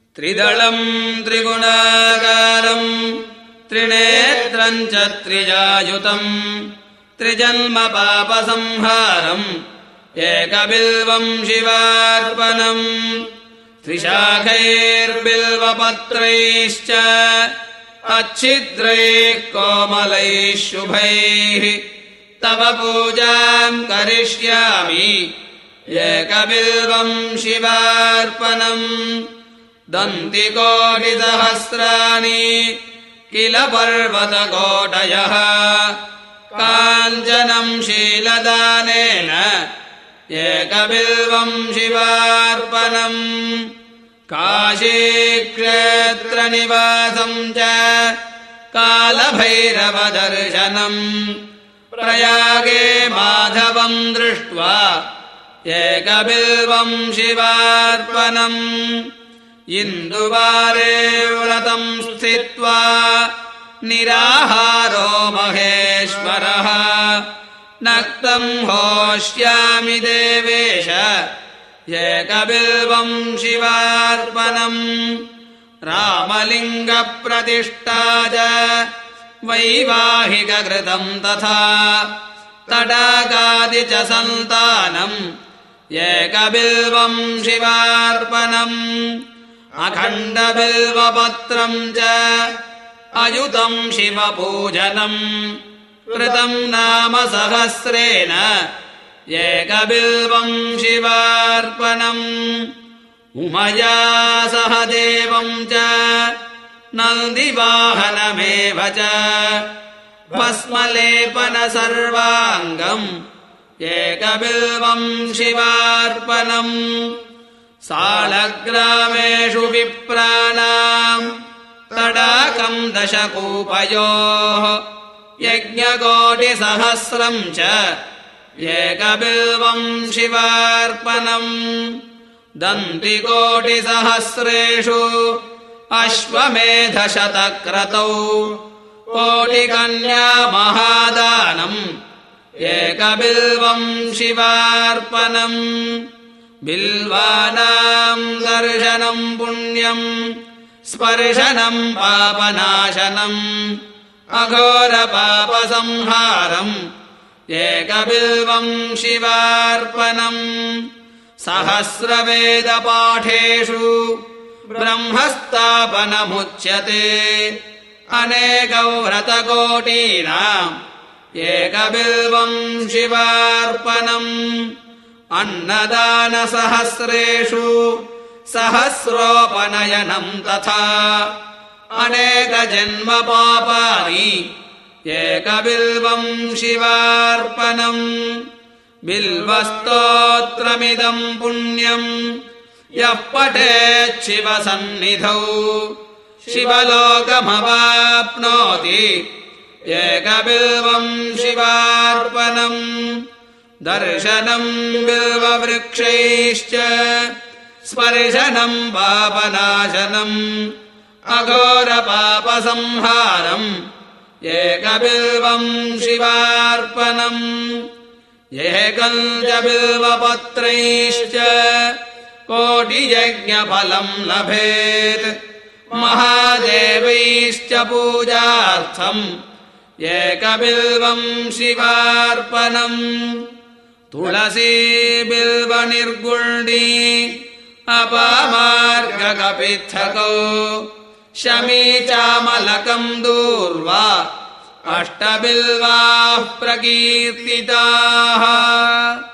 त्रिदलम् त्रिगुणाकारम् त्रिनेत्रम् च त्रिजायुतम् त्रिजन्म पापसंहारम् एकबिल्वम् शिवार्पणम् त्रिशाखैर्बिल्वपत्रैश्च अच्छिद्रैः कोमलैः शुभैः तव पूजाम् करिष्यामि एकबिल्वम् शिवार्पणम् दन्तिकोटिसहस्राणि किल पर्वतकोटयः काञ्चनम् शीलदानेन एकबिल्वम् शिवार्पणम् काशीक्षेत्रनिवासम् च कालभैरवदर्शनम् प्रयागे माधवम् दृष्ट्वा एकबिल्वम् शिवार्पणम् इन्दुवारे व्रतम् स्थित्वा निराहारो महेश्वरः नक्तम् होष्यामि देवेश एकबिल्वम् शिवार्पणम् रामलिङ्गप्रतिष्ठा च वैवाहिककृतम् तथा तडागादि च सन्तानम् एकबिल्वम् शिवार्पणम् अखण्डबिल्वपत्रम् च अयुतम् शिवपूजनम् कृतम् नाम सहस्रेण एकबिल्वम् शिवार्पणम् उमया सह देवम् च नन्दिवाहनमेव च भस्मलेपन सर्वाङ्गम् एकबिल्वम् शिवार्पणम् सालग्रामेषु विप्राणाम् तडाकम् दशकूपयोः यज्ञकोटिसहस्रम् च एकबिल्वम् शिवार्पणम् दन्तिकोटिसहस्रेषु अश्वमेधशतक्रतौ कोटिकन्या महादानम् एकबिल्वम् शिवार्पणम् बिल्वानाम् दर्शनम् पुण्यम् स्पर्शनम् पापनाशनम् अघोरपापसंहारम् एकबिल्वम् शिवार्पणम् सहस्रवेदपाठेषु ब्रह्मस्थापनमुच्यते अनेकव्रतकोटीनाम् एकबिल्वम् शिवार्पणम् अन्नदानसहस्रेषु सहस्रोपनयनम् तथा अनेकजन्मपापानि एकबिल्वम् शिवार्पणम् बिल्वस्तोत्रमिदम् पुण्यम् यः पठेच्छिवसन्निधौ शिवलोकमवाप्नोति एकबिल्वम् शिवार्पणम् दर्शनम् बिल्ववृक्षैश्च स्पर्शनम् पापनाशनम् अघोरपापसंहारम् एकबिल्वम् शिवार्पणम् एकम् च बिल्वपत्रैश्च कोटियज्ञफलम् लभेत् महादेवैश्च पूजार्थम् एकबिल्वम् शिवार्पणम् तुलसी बिल्वनिर्गुण्डी अपामार्गकपित्थकौ शमी चामलकम् दूर्वा अष्टबिल्वाः प्रकीर्तिताः।